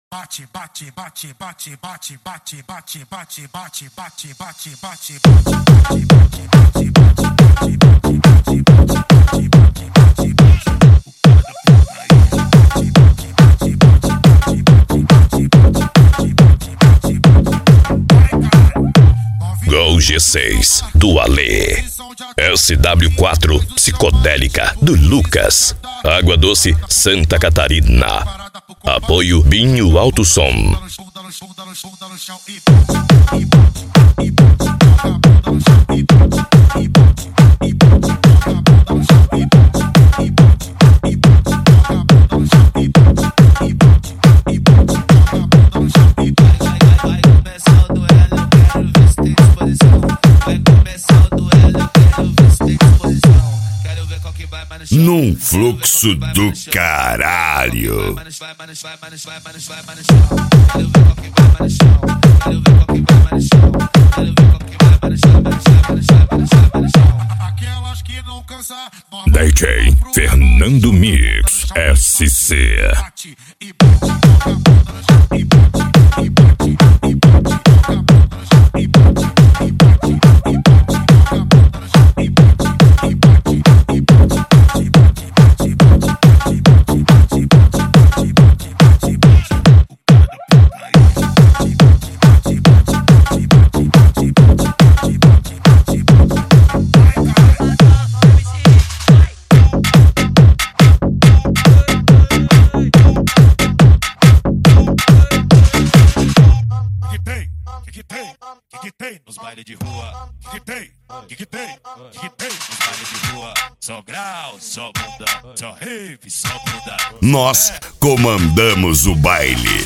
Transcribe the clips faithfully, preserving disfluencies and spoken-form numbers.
Bate, bate, bate, bate, bate, bate, bate, bate, bate, bate, bate, bate, Gol G seis do Ale. S W quatro Psicodélica do Lucas. Água Doce Santa Catarina. Apoio Binho Alto Som. Num fluxo do caralho. D J Fernando Mix S C. Que tem nos bailes de rua? Que tem? Que que tem? Que tem nos bailes de rua? Só grau, só bunda, só rave, só bunda. Nós comandamos o baile.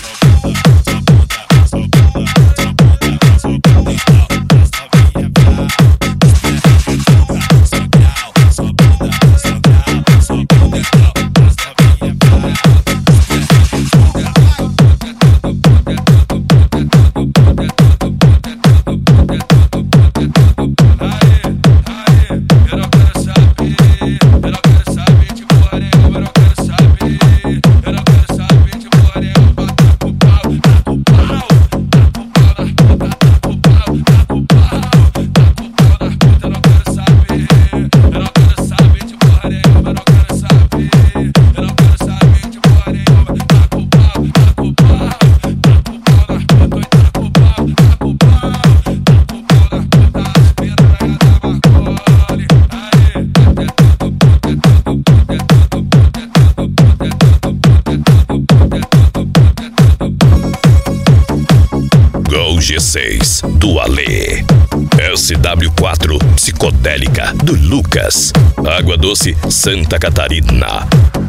G seis do Ale. S W quatro Psicodélica do Lucas. Água Doce Santa Catarina.